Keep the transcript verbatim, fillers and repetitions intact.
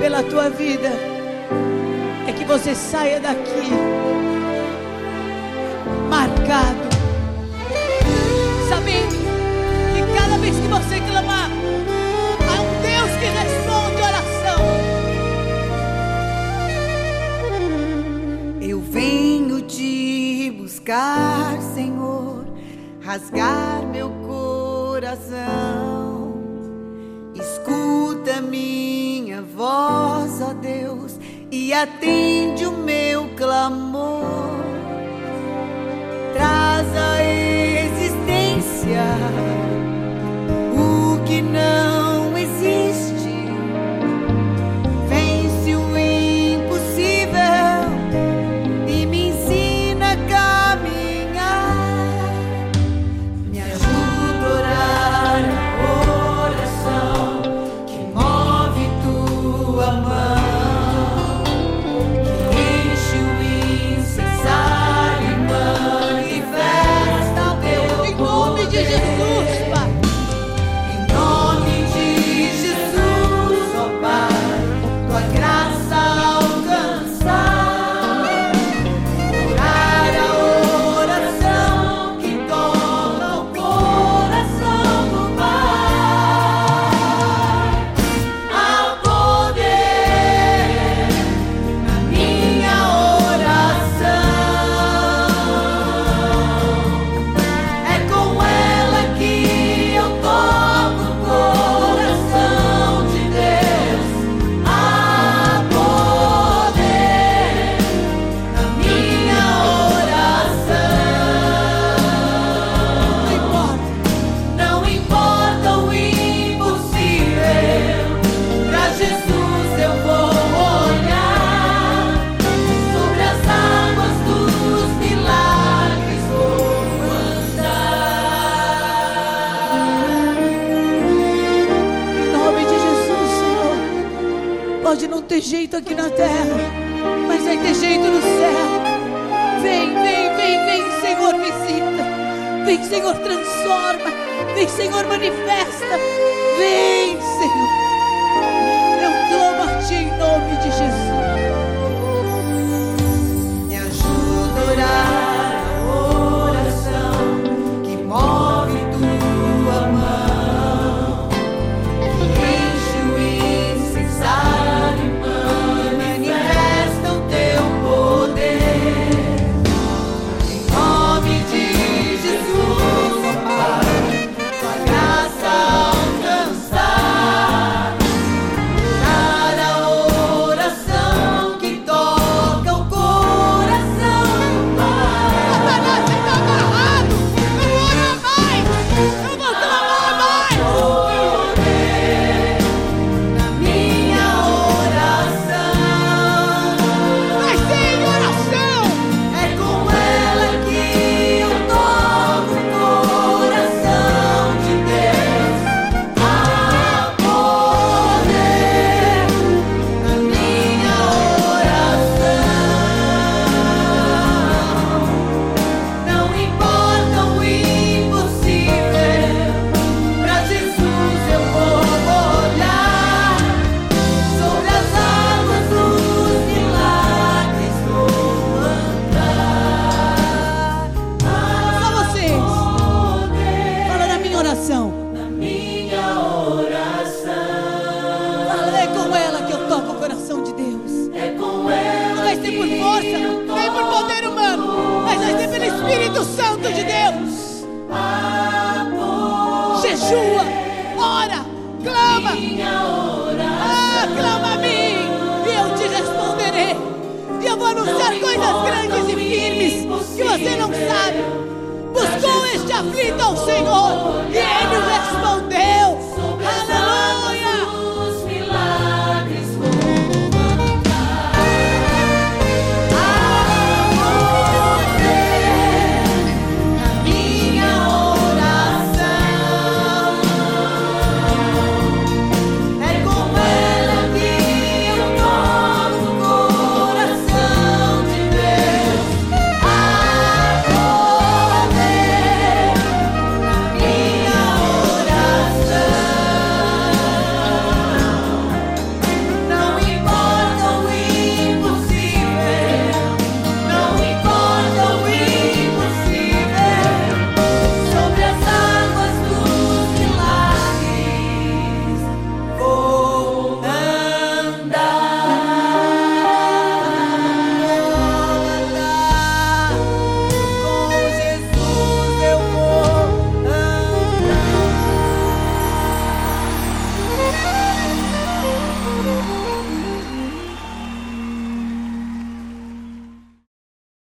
pela tua vida é que você saia daqui marcado, sabendo que cada vez que você clamar, há um Deus que responde oração. Eu venho te buscar, Senhor, rasgar meu coração. Escuta minha voz, ó Deus, e atende o meu clamor. Traz à existência o que não existe. Vence o impossível e me ensina a caminhar. Me ajuda a orar a oração que move tua mão. Pode não ter jeito aqui na terra, mas vai ter jeito no céu. Vem, vem, vem, vem, Senhor, visita. Vem, Senhor, transforma. Vem, Senhor, manifesta. Vem, Senhor. Eu clamo a Ti em nome de Jesus. Me ajuda a orar a oração que move tua mão, que enche o incensário. Espírito Santo de Deus, jejua, ora, clama, ah, clama a mim e eu te responderei, e eu vou anunciar coisas grandes e firmes que você não sabe. Buscou este aflito ao Senhor e Ele respondeu.